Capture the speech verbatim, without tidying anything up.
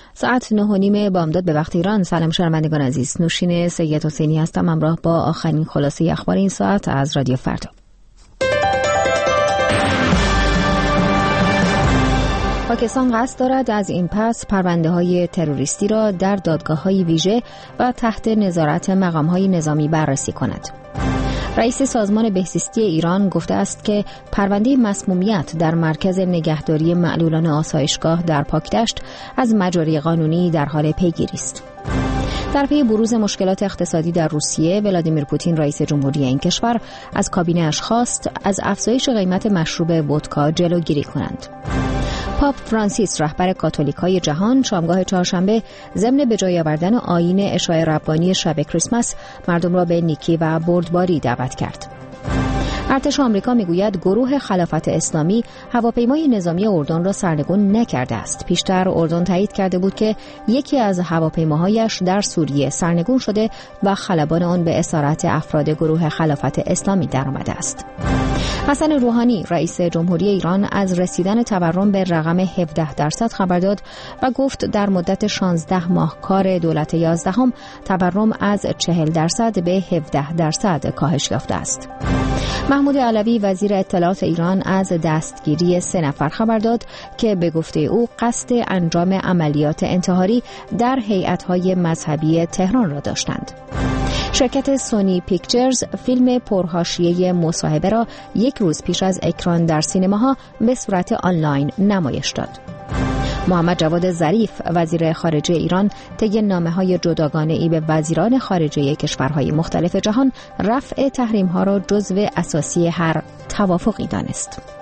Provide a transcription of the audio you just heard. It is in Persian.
ساعت نه و نیم بامداد به وقت ایران. سلام شنوندگان عزیز، نوشین سید حسینی هستم، همراه با آخرین خلاصه اخبار این ساعت از رادیو فردا. پاکستان قصد دارد از این پس پرونده‌های تروریستی را در دادگاه‌های ویژه و تحت نظارت مقام‌های نظامی بررسی کند. رئیس سازمان بهزیستی ایران گفته است که پرونده مسمومیت در مرکز نگهداری معلولان آسایشگاه در پاکدشت از مجاری قانونی در حال پیگیری است. در پی بروز مشکلات اقتصادی در روسیه، ولادیمیر پوتین رئیس جمهوری این کشور از کابینه‌اش خواست از افزایش قیمت مشروب ودکا جلوگیری کنند. پاپ فرانسیس رهبر کاتولیک‌های جهان شامگاه چهارشنبه ضمن به جای آوردن آیین عشای ربانی شب کریسمس مردم را به نیکی و بردباری دعوت کرد. ارتش آمریکا میگوید گروه خلافت اسلامی هواپیمای نظامی اردن را سرنگون نکرده است. پیشتر اردن تایید کرده بود که یکی از هواپیماهایش در سوریه سرنگون شده و خلبان آن به اسارت افراد گروه خلافت اسلامی درآمده است. حسن روحانی رئیس جمهوری ایران از رسیدن تورم به رقم هفده درصد خبر داد و گفت در مدت شانزده ماه کار دولت یازدهم تورم از چهل درصد به هفده درصد کاهش یافته است. محمود علوی وزیر اطلاعات ایران از دستگیری سه نفر خبر داد که به گفته او قصد انجام عملیات انتحاری در هیئت‌های مذهبی تهران را داشتند. شرکت سونی پیکچرز فیلم پرحاشیه مصاحبه را یک روز پیش از اکران در سینماها به صورت آنلاین نمایش داد. محمد جواد ظریف وزیر خارجه ایران طی نامه‌های جداگانه‌ای به وزیران خارجه کشورهای مختلف جهان رفع تحریم‌ها را جزو اساسی هر توافقی دانست.